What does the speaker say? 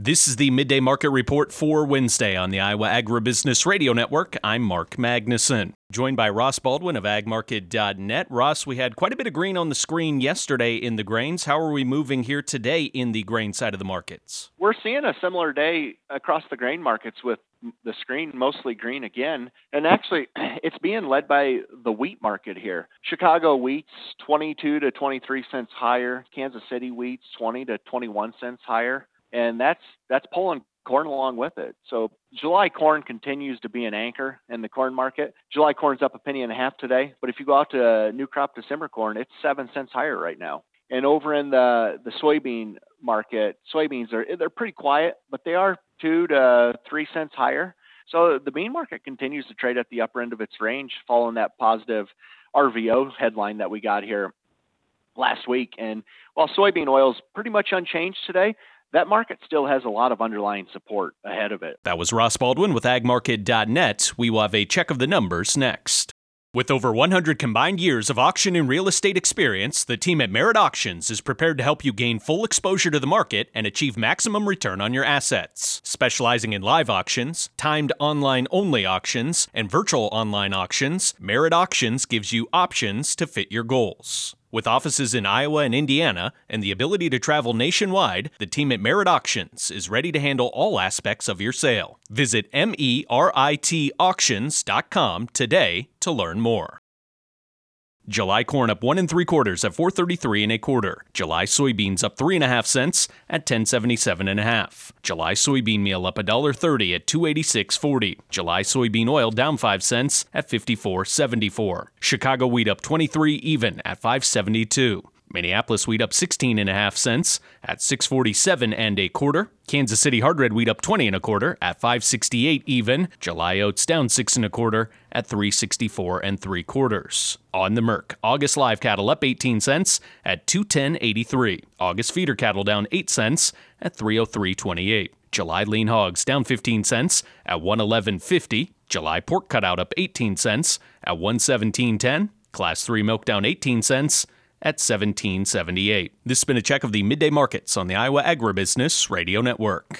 This is the Midday Market Report for Wednesday on the Iowa Agribusiness Radio Network. I'm Mark Magnuson. Joined by Ross Baldwin of agmarket.net. Ross, we had quite a bit of green on the screen yesterday in the grains. How are we moving here today in the grain side of the markets? We're seeing a similar day across the grain markets with the screen mostly green again. And actually, it's being led by the wheat market here. Chicago wheat's 22 to 23 cents higher. Kansas City wheat's 20 to 21 cents higher. And that's pulling corn along with it. So July corn continues to be an anchor in the corn market. July corn's up 1.5 pennies today, but if you go out to new crop December corn, it's 7 cents higher right now. And over in the soybean market, soybeans they're pretty quiet, but they are 2 to 3 cents higher. So the bean market continues to trade at the upper end of its range, following that positive RVO headline that we got here last week. And while soybean oil is pretty much unchanged today, that market still has a lot of underlying support ahead of it. That was Ross Baldwin with agmarket.net. We will have a check of the numbers next. With over 100 combined years of auction and real estate experience, the team at Merit Auctions is prepared to help you gain full exposure to the market and achieve maximum return on your assets. Specializing in live auctions, timed online-only auctions, and virtual online auctions, Merit Auctions gives you options to fit your goals. With offices in Iowa and Indiana and the ability to travel nationwide, the team at Merit Auctions is ready to handle all aspects of your sale. Visit meritauctions.com today to learn more. July corn up 1 3/4 at $4.33 1/4. July soybeans up 3.5 cents at $10.77 1/2. July soybean meal up $1.30 at $2.8640. July soybean oil down 5 cents at $54.74. Chicago wheat up 23 even at $5.72. Minneapolis wheat up 16.5 cents at $6.47 1/4. Kansas City hard red wheat up 20 1/4 at $5.68 even. July oats down 6 1/4 at $3.64 3/4. On the Merc, August live cattle up 18 cents at $210.83. August feeder cattle down 8 cents at $303.28. July lean hogs down 15 cents at $111.50. July pork cutout up 18 cents at $117.10. Class 3 milk down 18 cents at $17.78. This has been a check of the midday markets on the Iowa Agribusiness Radio Network.